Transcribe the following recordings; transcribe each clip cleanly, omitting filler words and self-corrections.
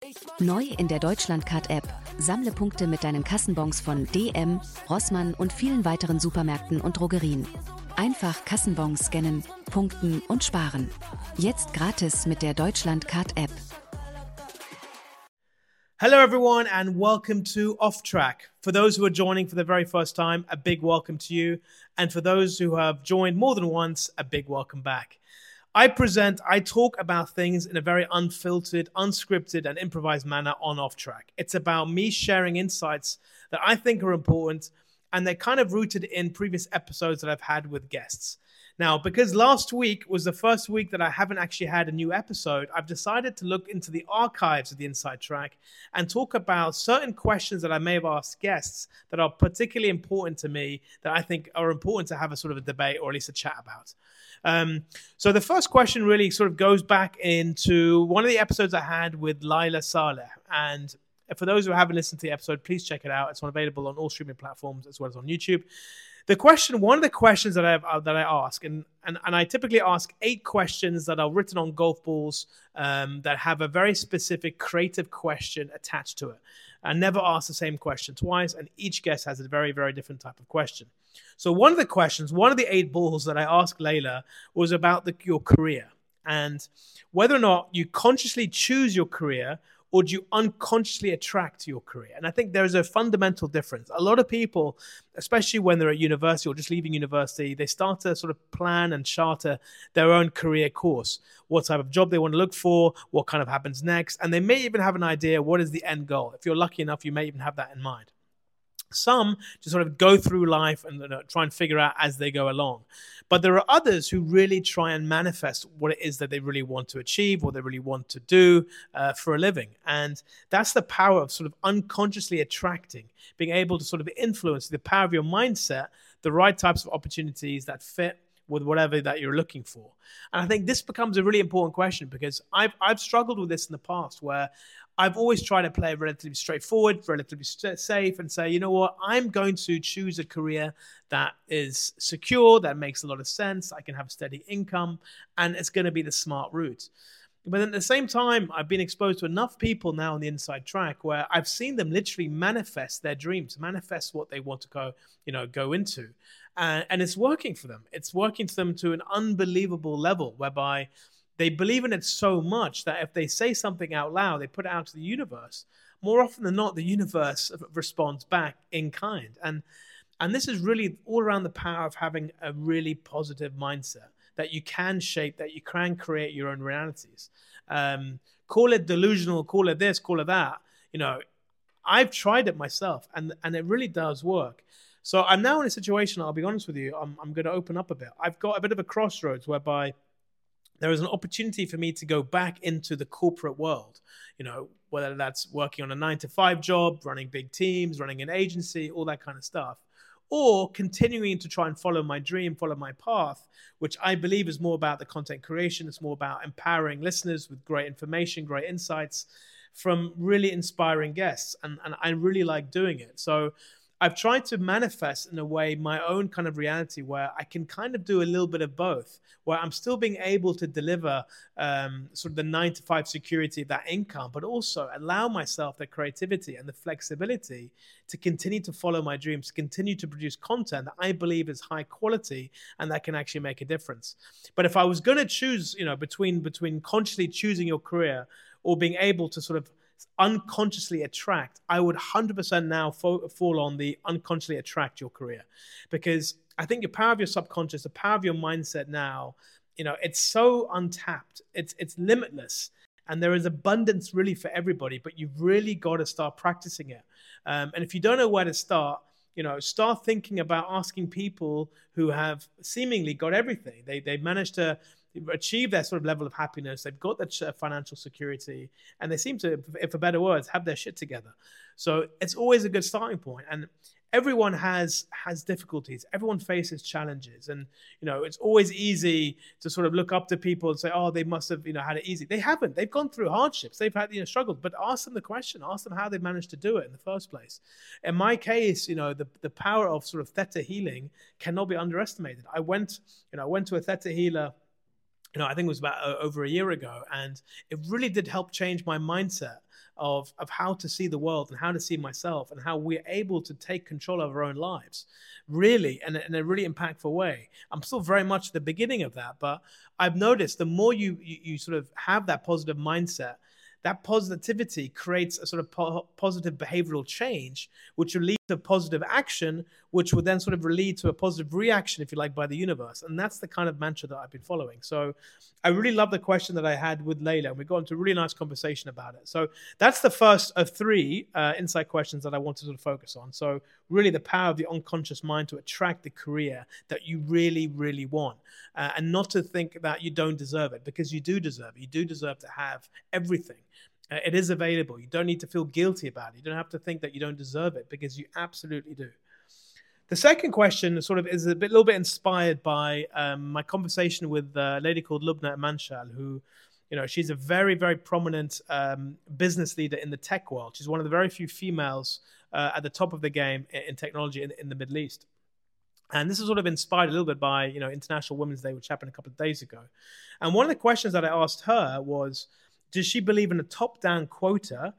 Neu in der Deutschlandcard-App. Sammle Punkte mit deinen Kassenbons von DM, Rossmann und vielen weiteren Supermärkten und Drogerien. Einfach Kassenbons scannen, punkten und sparen. Jetzt gratis mit der Deutschlandcard-App. Hello everyone and welcome to Off Track. For those who are joining for the very first time, a big welcome to you. And for those who have joined more than once, a big welcome back. I talk about things in a very unfiltered, unscripted, and improvised manner on Off Track. It's about me sharing insights that I think are important, and they're kind of rooted in previous episodes that I've had with guests. Now, because last week was the first week that I haven't actually had a new episode, I've decided to look into the archives of the Inside Track and talk about certain questions that I may have asked guests that are particularly important to me, that I think are important to have a sort of a debate or at least a chat about. So the first question really sort of goes back into one of the episodes I had with Laila Saleh. And for those who haven't listened to the episode, please check it out. It's available on all streaming platforms as well as on YouTube. One of the questions that I ask, and I typically ask 8 questions that are written on golf balls that have a very specific creative question attached to it. I never ask the same question twice, and each guest has a very, very different type of question. So one of the 8 balls that I asked Laila was about your career and whether or not you consciously choose your career or do you unconsciously attract your career? And I think there's a fundamental difference. A lot of people, especially when they're at university or just leaving university, they start to sort of plan and charter their own career course, what type of job they want to look for, what kind of happens next, and they may even have an idea what is the end goal. If you're lucky enough, you may even have that in mind. Some just sort of go through life and try and figure out as they go along. But there are others who really try and manifest what it is that they really want to achieve, what they really want to do for a living. And that's the power of sort of unconsciously attracting, being able to sort of influence the power of your mindset, the right types of opportunities that fit with whatever that you're looking for. And I think this becomes a really important question because I've struggled with this in the past where I've always tried to play relatively straightforward, relatively safe, and say, you know what, I'm going to choose a career that is secure, that makes a lot of sense, I can have steady income, and it's going to be the smart route. But at the same time, I've been exposed to enough people now on the Inside Track where I've seen them literally manifest their dreams, manifest what they want to go into. And it's working for them. It's working for them to an unbelievable level whereby they believe in it so much that if they say something out loud, they put it out to the universe, more often than not, the universe responds back in kind. And this is really all around the power of having a really positive mindset that you can shape, that you can create your own realities. Call it delusional, call it this, call it that. I've tried it myself and it really does work. So I'm now in a situation, I'll be honest with you, I'm going to open up a bit. I've got a bit of a crossroads whereby there is an opportunity for me to go back into the corporate world, whether that's working on a 9-to-5 job, running big teams, running an agency, all that kind of stuff, or continuing to try and follow my dream, follow my path, which I believe is more about the content creation. It's more about empowering listeners with great information, great insights from really inspiring guests. And I really like doing it. So I've tried to manifest in a way my own kind of reality where I can kind of do a little bit of both, where I'm still being able to deliver sort of the 9-to-5 security of that income, but also allow myself the creativity and the flexibility to continue to follow my dreams, to continue to produce content that I believe is high quality and that can actually make a difference. But if I was going to choose, between consciously choosing your career or being able to sort of unconsciously attract, I would 100% now fall on the unconsciously attract your career, because I think the power of your subconscious, the power of your mindset now, it's so untapped, it's limitless, and there is abundance really for everybody, but you've really got to start practicing it. And if you don't know where to start, start thinking about asking people who have seemingly got everything. They managed to achieve their sort of level of happiness. They've got that financial security, and they seem to, for better words, have their shit together. So it's always a good starting point. And everyone has difficulties. Everyone faces challenges. And, it's always easy to sort of look up to people and say, oh, they must have, had it easy. They haven't. They've gone through hardships. They've had, struggles. But ask them the question. Ask them how they managed to do it in the first place. In my case, the power of sort of theta healing cannot be underestimated. I went to a theta healer, I think it was about over a year ago, and it really did help change my mindset of how to see the world and how to see myself and how we're able to take control of our own lives, really, and in a really impactful way. I'm still very much at the beginning of that, but I've noticed the more you sort of have that positive mindset, that positivity creates a sort of positive behavioral change, which will lead to positive action, which will then sort of lead to a positive reaction, if you like, by the universe. And that's the kind of mantra that I've been following. So I really love the question that I had with Layla, and we got into a really nice conversation about it. So that's the first of three insight questions that I want to sort of focus on. So really the power of the unconscious mind to attract the career that you really, really want, and not to think that you don't deserve it, because you do deserve it. You do deserve to have everything. It is available. You don't need to feel guilty about it. You don't have to think that you don't deserve it, because you absolutely do. The second question sort of is a little bit inspired by my conversation with a lady called Lubna Manshal, who, she's a very, very prominent business leader in the tech world. She's one of the very few females at the top of the game in technology in the Middle East. And this is sort of inspired a little bit by, International Women's Day, which happened a couple of days ago. And one of the questions that I asked her was, does she believe in a top-down quota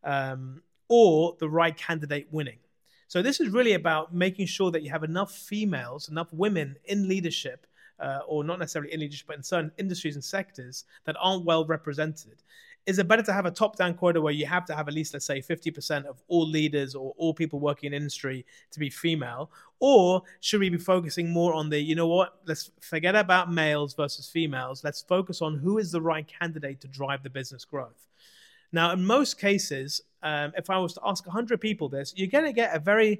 or the right candidate winning? So this is really about making sure that you have enough females, enough women in leadership, or not necessarily in leadership, but in certain industries and sectors that aren't well represented. Is it better to have a top-down quota where you have to have at least, let's say, 50% of all leaders or all people working in industry to be female? Or should we be focusing more on let's forget about males versus females. Let's focus on who is the right candidate to drive the business growth. Now, in most cases, if I was to ask 100 people this, you're going to get a very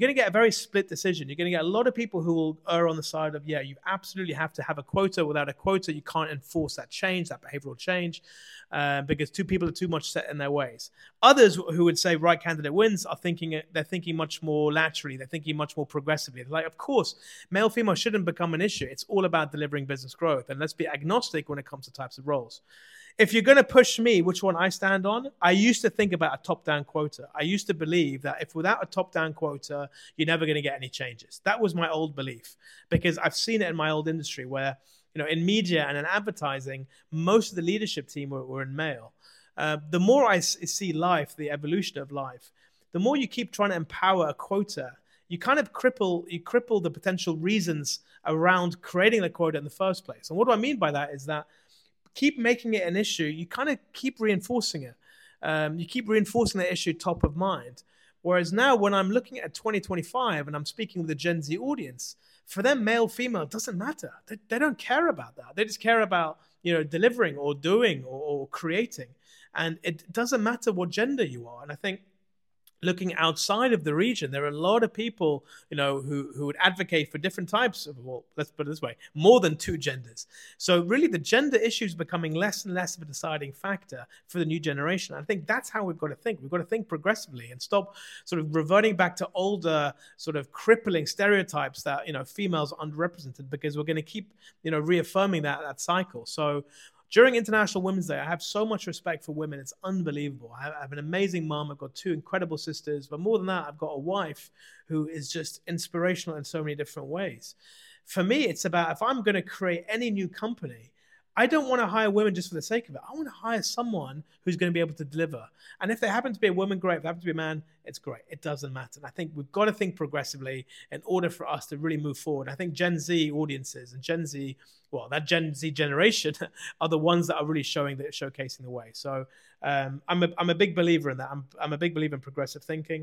split decision. You're going to get a lot of people who will err on the side of, you absolutely have to have a quota. Without a quota, you can't enforce that change, that behavioral change, because two people are too much set in their ways. Others who would say right candidate wins they're thinking much more laterally. They're thinking much more progressively. They're like, of course, male, female shouldn't become an issue. It's all about delivering business growth. And let's be agnostic when it comes to types of roles. If you're going to push me, which one I stand on, I used to think about a top-down quota. I used to believe that if without a top-down quota, you're never going to get any changes. That was my old belief, because I've seen it in my old industry where, in media and in advertising, most of the leadership team were in male. The more I see life, the evolution of life, the more you keep trying to empower a quota, you kind of cripple the potential reasons around creating the quota in the first place. And what do I mean by that is that keep making it an issue, you kind of keep reinforcing it. You keep reinforcing the issue top of mind. Whereas now when I'm looking at 2025 and I'm speaking with the Gen Z audience, for them, male, female, it doesn't matter. They don't care about that. They just care about, delivering or doing or creating. And it doesn't matter what gender you are. And I think looking outside of the region, there are a lot of people, who would advocate for different types of, let's put it this way, more than two genders. So really the gender issue is becoming less and less of a deciding factor for the new generation. I think that's how we've got to think. We've got to think progressively and stop sort of reverting back to older sort of crippling stereotypes that, females are underrepresented, because we're going to keep, reaffirming that cycle. So during International Women's Day, I have so much respect for women. It's unbelievable. I have an amazing mom. I've got two incredible sisters. But more than that, I've got a wife who is just inspirational in so many different ways. For me, it's about, if I'm going to create any new company, I don't want to hire women just for the sake of it. I want to hire someone who's going to be able to deliver. And if they happen to be a woman, great. If they happen to be a man, it's great. It doesn't matter. And I think we've got to think progressively in order for us to really move forward. I think Gen Z audiences and that Gen Z generation are the ones that are really showcasing the way. So I'm a big believer in that. I'm a big believer in progressive thinking.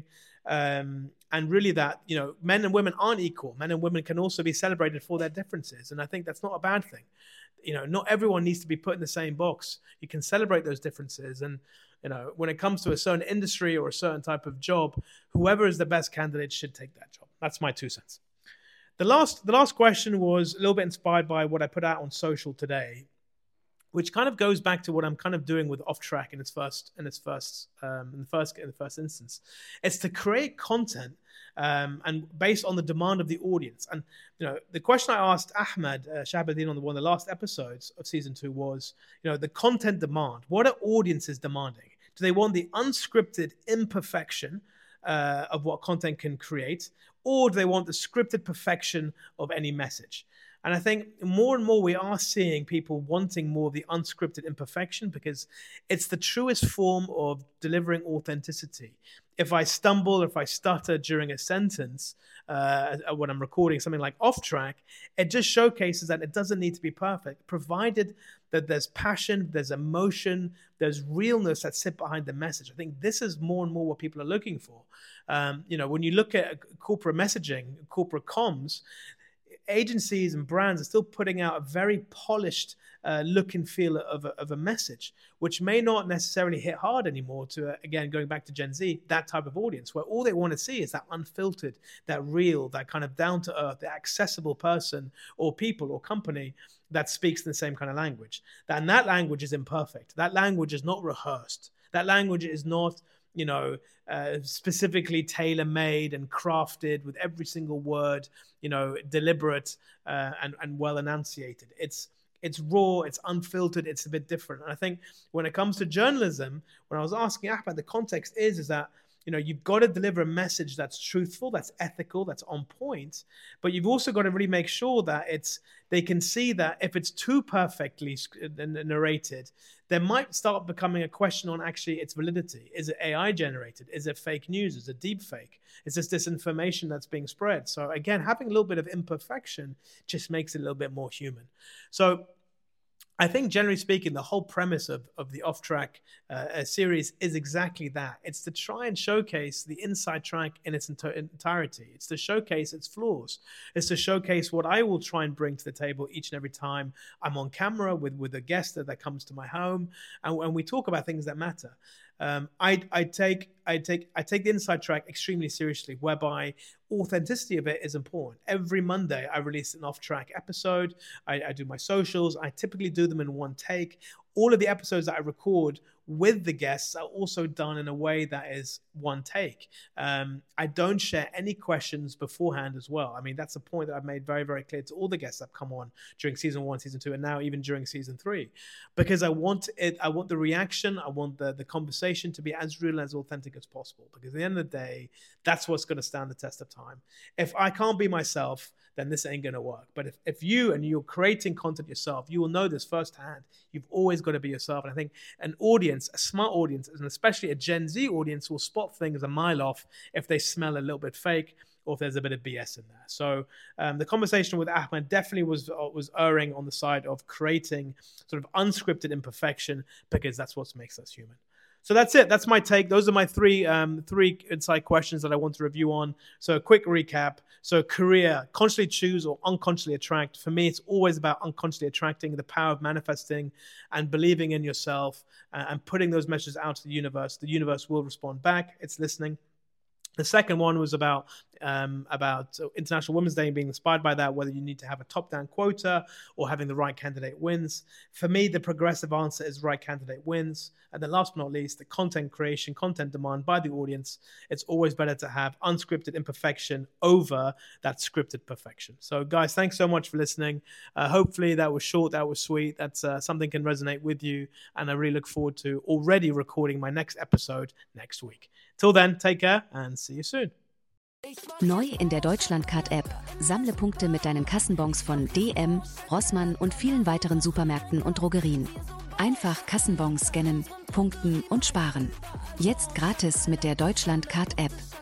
And really that, men and women aren't equal. Men and women can also be celebrated for their differences. And I think that's not a bad thing. Not everyone needs to be put in the same box. You can celebrate those differences. And, when it comes to a certain industry or a certain type of job, whoever is the best candidate should take that job. That's my 2 cents. The last question was a little bit inspired by what I put out on social today, which kind of goes back to what I'm kind of doing with Off Track in the first instance. It's to create content and based on the demand of the audience. And the question I asked Ahmed Shahabudin on one of the last episodes of season 2 was, the content demand. What are audiences demanding? Do they want the unscripted imperfection of what content can create, or do they want the scripted perfection of any message? And I think more and more we are seeing people wanting more of the unscripted imperfection because it's the truest form of delivering authenticity. If I stumble, if I stutter during a sentence, when I'm recording something like Off Track, it just showcases that it doesn't need to be perfect, provided that there's passion, there's emotion, there's realness that sit behind the message. I think this is more and more what people are looking for. When you look at corporate messaging, corporate comms, agencies and brands are still putting out a very polished look and feel of a message, which may not necessarily hit hard anymore to, again, going back to Gen Z, that type of audience, where all they want to see is that unfiltered, that real, that kind of down to earth, the accessible person or people or company that speaks in the same kind of language. And that language is imperfect. That language is not rehearsed. That language is not specifically tailor-made and crafted with every single word, deliberate and well enunciated. It's raw, it's unfiltered, it's a bit different. And I think when it comes to journalism, when I was asking Ahmed, the context is that you've got to deliver a message that's truthful, that's ethical, that's on point, but you've also got to really make sure that they can see that if it's too perfectly narrated, there might start becoming a question on actually its validity. Is it AI generated? Is it fake news? Is it deep fake? Is this disinformation that's being spread? So again, having a little bit of imperfection just makes it a little bit more human. So I think, generally speaking, the whole premise of the Off Track series is exactly that. It's to try and showcase the inside track in its entirety. It's to showcase its flaws. It's to showcase what I will try and bring to the table each and every time I'm on camera with a guest that comes to my home, and we talk about things that matter. I take the inside track extremely seriously, whereby authenticity of it is important. Every Monday, I release an off-track episode. I do my socials. I typically do them in one take. All of the episodes that I record with the guests are also done in a way that is one take. I don't share any questions beforehand as well. I mean, that's a point that I've made very, very clear to all the guests that have come on during season 1, season 2, and now even during season 3, because I want the reaction, I want the conversation to be as real and as authentic as possible, because at the end of the day, that's what's going to stand the test of time. If I can't be myself, then this ain't going to work. But if you're creating content yourself, you will know this firsthand. You've always got to be yourself. And I think an audience, a smart audience, and especially a Gen Z audience, will spot things a mile off if they smell a little bit fake or if there's a bit of BS in there. So the conversation with Ahmed definitely was erring on the side of creating sort of unscripted imperfection, because that's what makes us human. So that's it. That's my take. Those are my three insight questions that I want to review on. So a quick recap. So career, consciously choose or unconsciously attract. For me, it's always about unconsciously attracting, the power of manifesting and believing in yourself and putting those messages out to the universe. The universe will respond back. It's listening. The second one was about International Women's Day and being inspired by that, whether you need to have a top-down quota or having the right candidate wins. For me, the progressive answer is right candidate wins. And then last but not least, the content creation, content demand by the audience. It's always better to have unscripted imperfection over that scripted perfection. So guys, thanks so much for listening. Hopefully that was short, that was sweet. That's something can resonate with you. And I really look forward to already recording my next episode next week. Till then, take care and see you soon. Neu in der Deutschlandcard-App. Sammle Punkte mit deinen Kassenbons von DM, Rossmann und vielen weiteren Supermärkten und Drogerien. Einfach Kassenbons scannen, punkten und sparen. Jetzt gratis mit der Deutschlandcard-App.